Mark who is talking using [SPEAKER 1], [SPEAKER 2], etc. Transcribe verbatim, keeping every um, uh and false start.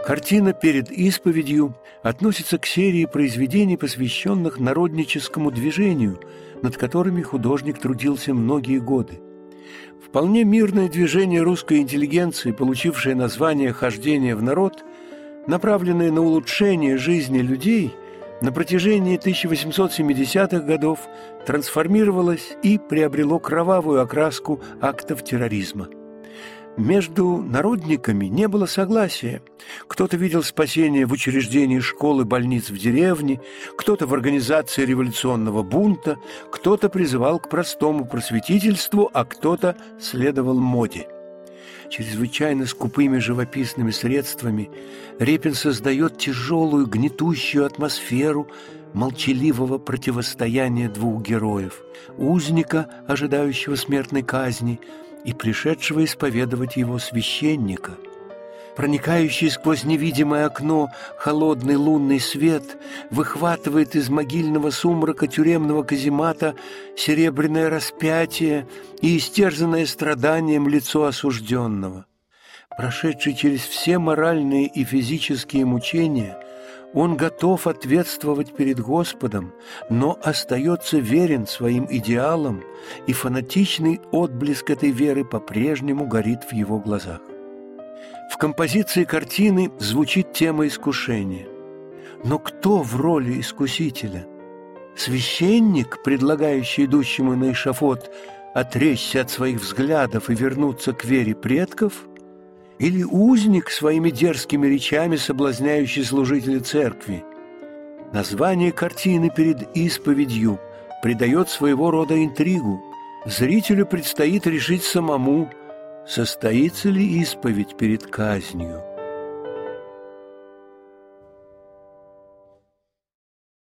[SPEAKER 1] Картина «Перед исповедью» относится к серии произведений, посвященных народническому движению, над которыми художник трудился многие годы. Вполне мирное движение русской интеллигенции, получившее название «Хождение в народ», направленное на улучшение жизни людей, на протяжении тысяча восемьсот семидесятых годов трансформировалось и приобрело кровавую окраску актов терроризма. Между народниками не было согласия. Кто-то видел спасение в учреждении школ и больниц в деревне, кто-то в организации революционного бунта, кто-то призывал к простому просветительству, а кто-то следовал моде. Чрезвычайно скупыми живописными средствами Репин создает тяжелую, гнетущую атмосферу молчаливого противостояния двух героев – узника, ожидающего смертной казни, и пришедшего исповедовать его священника. Проникающий сквозь невидимое окно холодный лунный свет выхватывает из могильного сумрака тюремного каземата серебряное распятие и истерзанное страданием лицо осужденного. Прошедший через все моральные и физические мучения, он готов ответствовать перед Господом, но остается верен своим идеалам, и фанатичный отблеск этой веры по-прежнему горит в его глазах. В композиции картины звучит тема искушения. Но кто в роли искусителя? Священник, предлагающий идущему на эшафот отречься от своих взглядов и вернуться к вере предков? Или узник, своими дерзкими речами соблазняющий служителя церкви? Название картины «Перед исповедью» придает своего рода интригу. Зрителю предстоит решить самому, состоится ли исповедь перед казнью.